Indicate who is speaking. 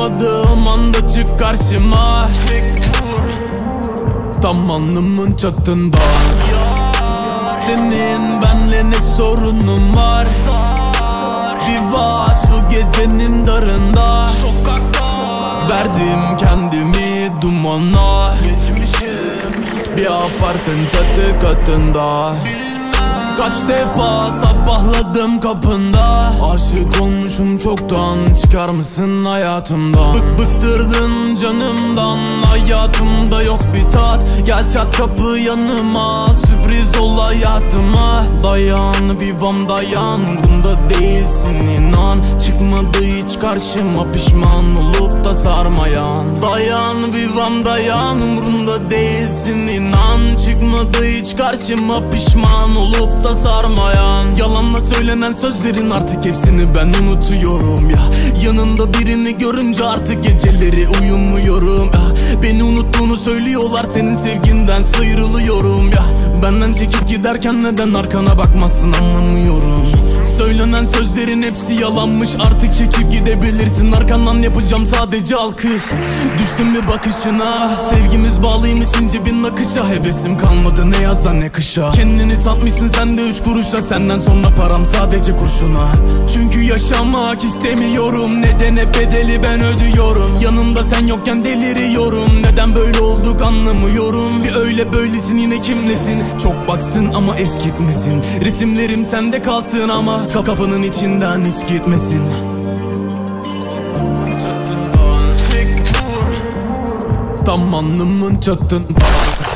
Speaker 1: Anladığım anda çık karşıma. Tam alnımın çatında. Senin benle ne sorunun var? Viva şu gecenin darında. Verdim kendimi dumana. Bir apartın çatı katında. Kaç defa sabahladım kapında. Aşık olmuşum çoktan, çıkar mısın hayatımdan? Bıktırdın canımdan, hayatımda yok bir tat. Gel çat kapı yanıma, sürpriz ol hayatıma. Dayan Vivam dayan, bunda değilsin inan. Çıkmadı hiç karşıma, pişman olup da sarmayan. Dayan Vivam dayan, umrunda değilsin inan. Çıkmadı hiç karşıma, pişman olup da sarmayan. Yalanla söylenen sözlerin artık hepsini ben unutuyorum ya. Yanında birini görünce artık geceleri uyumuyorum ya. Beni unuttuğunu söylüyorlar, senin sevginden sıyrılıyorum ya. Benden çekip giderken neden arkana bakmazsın anlamıyorum. Söylenen sözlerin hepsi yalanmış, artık çekip gidebilirsin. Arkandan yapacağım sadece alkış. Düştüm bir bakışına, sevgimiz bağlıymış ince bir nakışa. Hevesim kalmadı ne yazda ne kışa. Kendini satmışsın sen de 3 kuruşa. Senden sonra param sadece kurşuna. Çünkü yaşamak istemiyorum, nedene bedeli ben ödüyorum. Yanımda sen yokken deliriyorum, neden böyle olduk anlamıyorum. Bir öyle böylesin yine kimlesin. Çok baksın ama eskitmesin. Resimlerim sende kalsın ama kafanın içinden hiç gitmesin. Tam alnımın çatında.